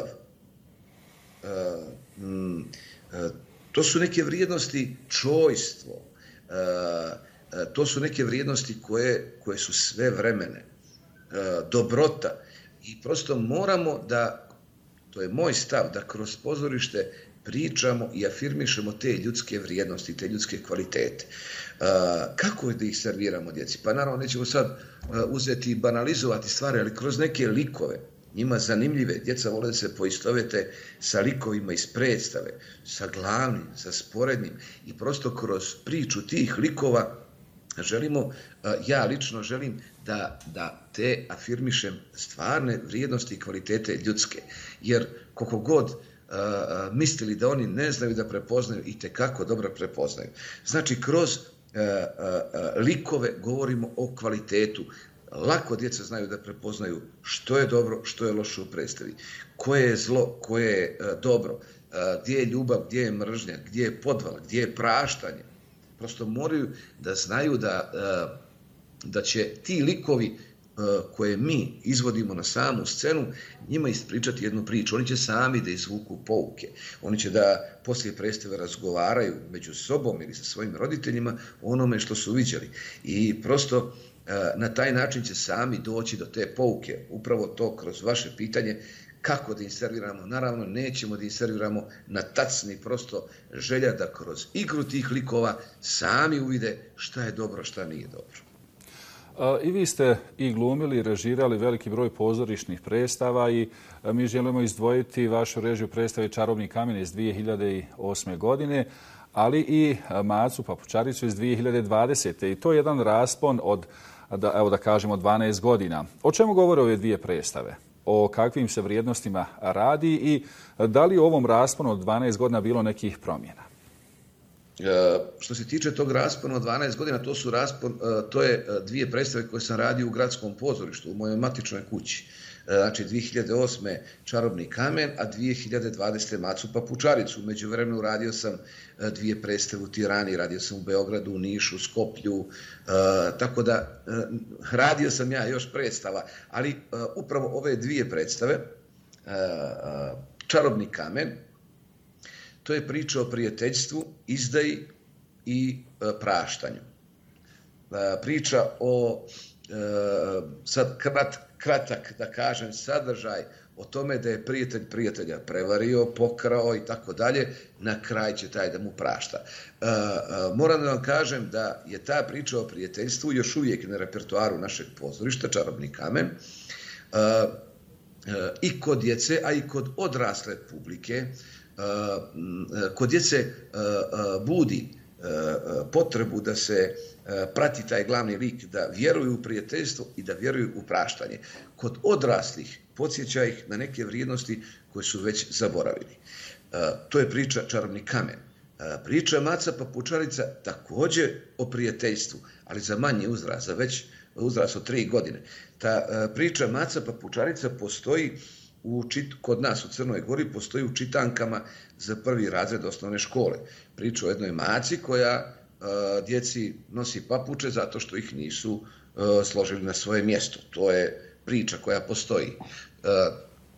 Uh, mm, uh, to su neke vrijednosti čojstvo. Uh, uh, to su neke vrijednosti koje, koje su svevremene. Uh, dobrota. I prosto moramo da, to je moj stav, da kroz pozorište pričamo i afirmišemo te ljudske vrijednosti, te ljudske kvalitete. Uh, kako da ih serviramo djeci? Pa naravno nećemo sad uh, uzeti i banalizovati stvari, ali kroz neke likove, njima zanimljive. Djeca vole da se poistovete sa likovima iz predstave, sa glavnim, sa sporednim i prosto kroz priču tih likova želimo, uh, ja lično želim da, da te afirmišem stvarne vrijednosti i kvalitete ljudske. Jer koliko god Uh, mislili da oni ne znaju da prepoznaju i tekako dobro prepoznaju. Znači, kroz uh, uh, likove govorimo o kvalitetu. Lako djeca znaju da prepoznaju što je dobro, što je loše u predstavi. Koje je zlo, koje je uh, dobro, uh, gdje je ljubav, gdje je mržnja, gdje je podvala, gdje je praštanje. Prosto moraju da znaju da, uh, da će ti likovi koje mi izvodimo na samu scenu, njima ispričati jednu priču. Oni će sami da izvuku pouke. Oni će da poslije predstave razgovaraju među sobom ili sa svojim roditeljima o onome što su viđeli. I prosto na taj način će sami doći do te pouke. Upravo to kroz vaše pitanje kako da im serviramo. Naravno, nećemo da im serviramo na tacni, prosto želja da kroz igru tih likova sami uvide šta je dobro, šta nije dobro. I vi ste i glumili i režirali veliki broj pozorišnih predstava i mi želimo izdvojiti vašu režiju predstave Čarobni kamen iz dvije hiljade osme. godine, ali i Macu Papučaricu iz dvije hiljade dvadesete. I to je jedan raspon od, da, evo da kažemo, dvanaest godina. O čemu govore ove dvije predstave? O kakvim se vrijednostima radi i da li u ovom rasponu od dvanaest godina bilo nekih promjena? Što se tiče tog raspona od dvanaest godina, to su raspon, to je dvije predstave koje sam radio u gradskom pozorištu, u mojoj matičnoj kući. Znači, dvije hiljade osme. Čarobni kamen, a dvije hiljade dvadesete. Macu Papučaricu. U međuvremenu radio sam dvije predstave u Tirani, radio sam u Beogradu, u Nišu, Skoplju, tako da radio sam ja još predstava, ali upravo ove dvije predstave, Čarobni kamen, to je priča o prijateljstvu, izdaji i e, praštanju. E, priča o, e, sad krat, kratak da kažem, sadržaj o tome da je prijatelj prijatelja prevario, pokrao i tako dalje, na kraj će taj da mu prašta. E, e, moram da vam kažem da je ta priča o prijateljstvu još uvijek na repertoaru našeg pozorišta, Čarobni kamen, e, e, i kod djece, a i kod odrasle publike. Kod djece budi potrebu da se prati taj glavni lik, da vjeruju u prijateljstvo i da vjeruju u praštanje. Kod odraslih podsjeća ih na neke vrijednosti koje su već zaboravili. To je priča Čarobni kamen. Priča Maca Papučarica također o prijateljstvu, ali za manji uzrast, za već uzrast od tri godine. Ta priča Maca Papučarica postoji U čit, kod nas u Crnoj Gori, postoji u čitankama za prvi razred osnovne škole. Priča o jednoj maci koja uh, djeci nosi papuče zato što ih nisu uh, složili na svoje mjesto. To je priča koja postoji. Uh,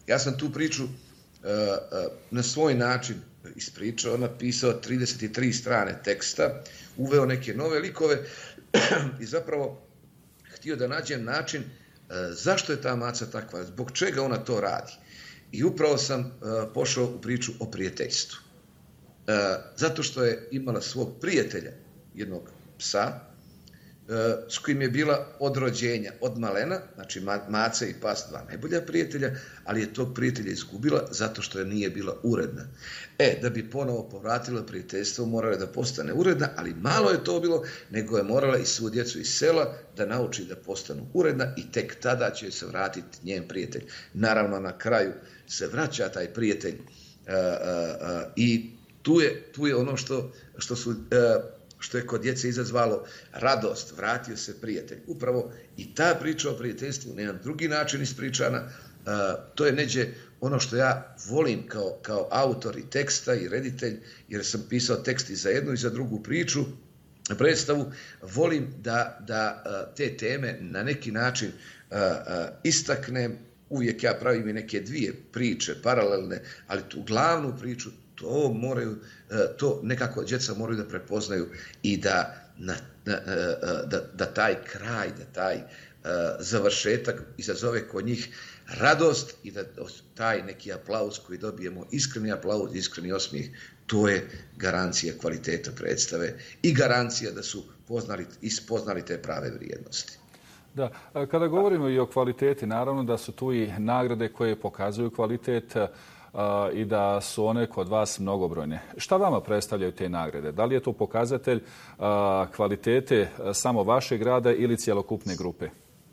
Ja sam tu priču na svoj način ispričao, napisao trideset tri strane teksta, uveo neke nove likove i zapravo htio da nađem način zašto je ta maca takva, zbog čega ona to radi. I upravo sam pošao u priču o prijateljstvu. Zato što je imala svog prijatelja, jednog psa, s kojim je bila od rođenja, od malena, znači maca i pas, dva najbolja prijatelja, ali je tog prijatelja izgubila zato što je nije bila uredna. E, da bi ponovo povratila prijateljstvo, morala je da postane uredna, ali malo je to bilo, nego je morala i svu djecu iz sela da nauči da postanu uredna i tek tada će se vratiti njen prijatelj. Naravno, na kraju se vraća taj prijatelj uh, uh, uh, i tu je, tu je ono što, što su... Uh, što je kod djece izazvalo radost, vratio se prijatelj. Upravo i ta priča o prijateljstvu na jedan drugi način ispričana, uh, to je neđe ono što ja volim kao, kao autor i teksta i reditelj, jer sam pisao tekst i za jednu i za drugu priču, predstavu, volim da, da uh, te teme na neki način uh, uh, istaknem. Uvijek ja pravim i neke dvije priče paralelne, ali tu glavnu priču to moraju, to nekako djeca moraju da prepoznaju i da, na, na, da, da taj kraj, da taj uh, završetak izazove kod njih radost i da taj neki aplauz koji dobijemo, iskreni aplauz, iskreni osmijeh, to je garancija kvaliteta predstave i garancija da su poznali, ispoznali te prave vrijednosti. Da, kada govorimo i o kvaliteti, naravno da su tu i nagrade koje pokazuju kvalitet i da su one kod vas mnogobrojne. Šta vama predstavljaju te nagrade? Da li je to pokazatelj kvalitete samo vašeg rada ili cjelokupne grupe?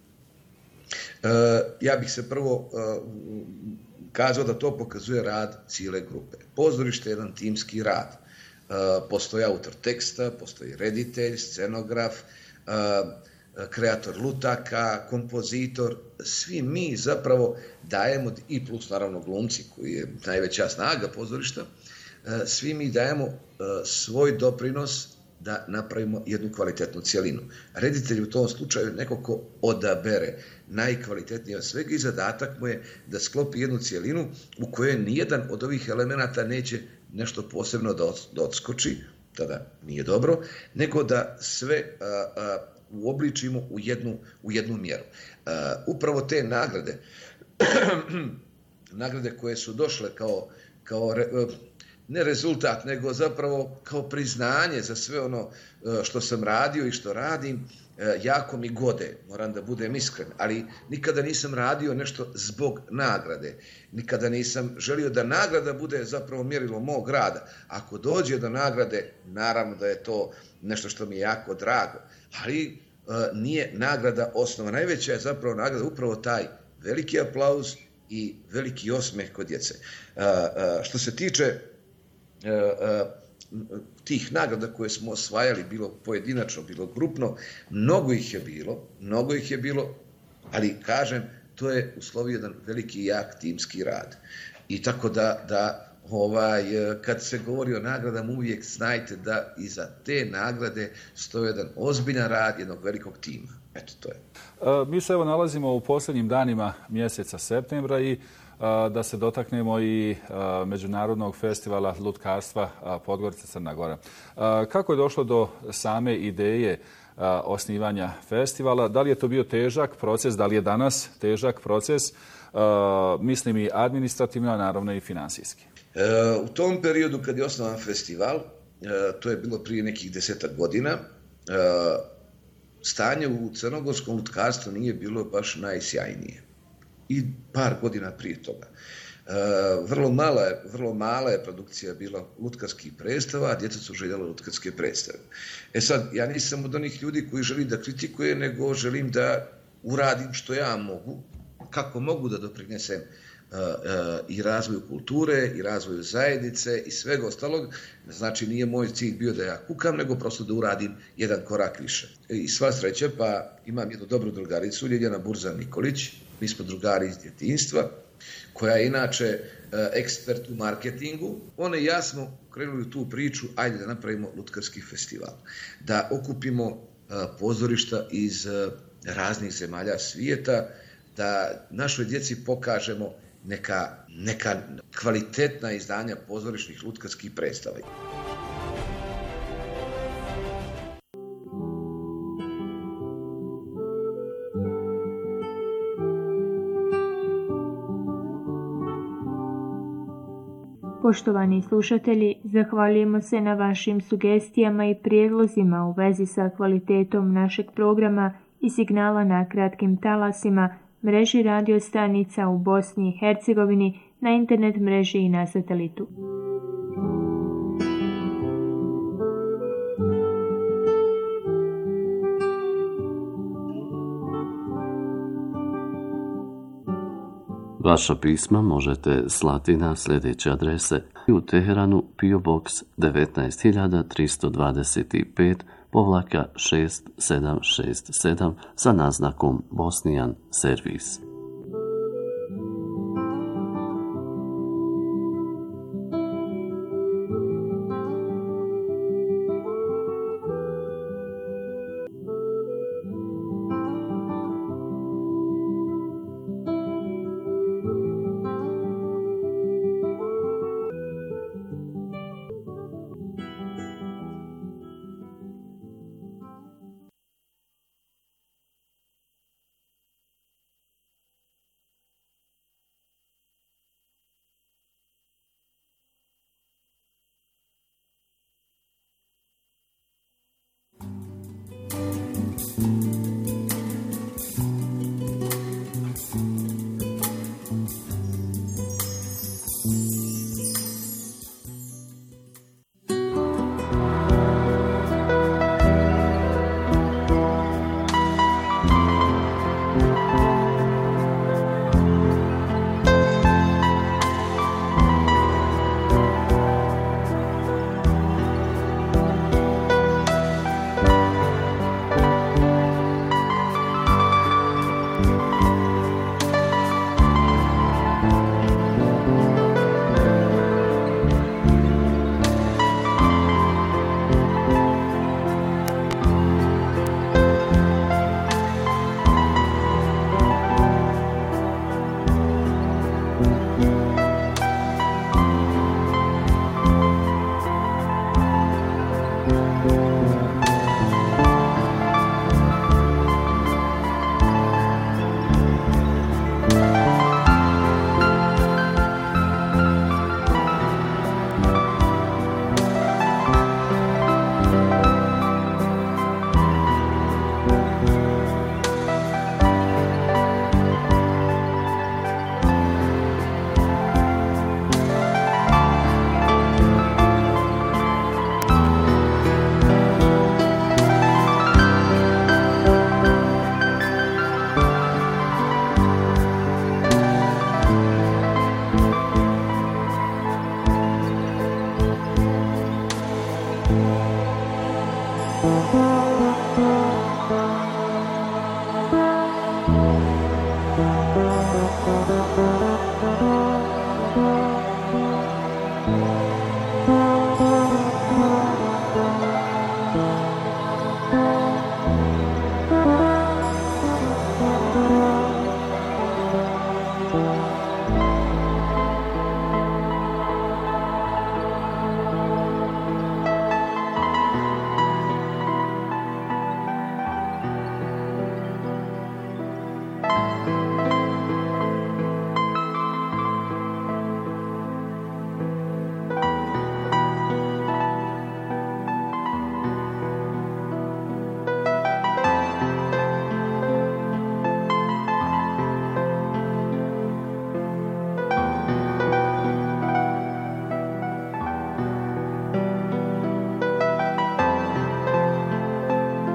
Ja bih se prvo kazao da to pokazuje rad cijele grupe. Pozorište je jedan timski rad. Postoji autor teksta, postoji reditelj, scenograf, kreator lutaka, kompozitor, svi mi zapravo dajemo, i plus naravno glumci koji je najveća snaga pozorišta, svi mi dajemo svoj doprinos da napravimo jednu kvalitetnu cijelinu. Reditelj u tom slučaju neko ko odabere najkvalitetnije od svega i zadatak mu je da sklopi jednu cijelinu u kojoj nijedan od ovih elemenata neće nešto posebno da odskoči, tada nije dobro, nego da sve a, a, uobličimo u jednu, u jednu mjeru. Uh, upravo te nagrade, nagrade koje su došle kao, kao re, ne rezultat, nego zapravo kao priznanje za sve ono uh, što sam radio i što radim, uh, jako mi gode, moram da budem iskren, ali nikada nisam radio nešto zbog nagrade. Nikada nisam želio da nagrada bude zapravo mjerilo mog rada. Ako dođe do nagrade, naravno da je to nešto što mi je jako drago, ali uh, nije nagrada osnova. Najveća je zapravo nagrada upravo taj veliki aplauz i veliki osmeh kod djece. Uh, uh, što se tiče uh, uh, tih nagrada koje smo osvajali, bilo pojedinačno, bilo grupno, mnogo ih je bilo, mnogo ih je bilo, ali kažem, to je uslovio jedan veliki jak timski rad. I tako da, da Ovaj, kad se govori o nagradama, uvijek znajte da iza te nagrade stoji jedan ozbiljan rad jednog velikog tima. Eto, to je. Mi se evo nalazimo u posljednjim danima mjeseca septembra i da se dotaknemo i Međunarodnog festivala lutkarstva Podgorica Crna Gora. Kako je došlo do same ideje osnivanja festivala? Da li je to bio težak proces? Da li je danas težak proces? Mislim i administrativno, a naravno i finansijski. U tom periodu kad je osnovan festival, to je bilo prije nekih desetak godina, stanje u crnogorskom lutkarstvu nije bilo baš najsjajnije. I par godina prije toga. Vrlo mala je, vrlo mala je produkcija bila lutkarskih predstava, a djeca su željela lutkarske predstave. E sad, ja nisam od onih ljudi koji želim da kritikuje, nego želim da uradim što ja mogu, kako mogu da doprinesem Uh, uh, i razvoju kulture, i razvoju zajednice i svega ostalog. Znači, nije moj cilj bio da ja kukam, nego prosto da uradim jedan korak više. I sva sreća, pa imam jednu dobru drugaricu, Ljeljana Burzan Nikolić, mi smo drugari iz djetinjstva, koja je inače uh, ekspert u marketingu. Ona i ja smo krenuli u tu priču, ajde da napravimo lutkarski festival. Da okupimo uh, pozorišta iz uh, raznih zemalja svijeta, da našoj djeci pokažemo neka, neka kvalitetna izdanja pozorišnih lutkarskih predstava. Poštovani slušatelji, zahvaljujemo se na vašim sugestijama i prijedlozima u vezi sa kvalitetom našeg programa i signala na kratkim talasima, mreži radio stanica u Bosni i Hercegovini, na internet mreži i na satelitu. Vaša pisma možete slati na sljedeće adrese: u Teheranu P O Box devetnaest hiljada tristo dvadeset pet povlaka šest sedam šest sedam sa naznakom Bosnian Servis.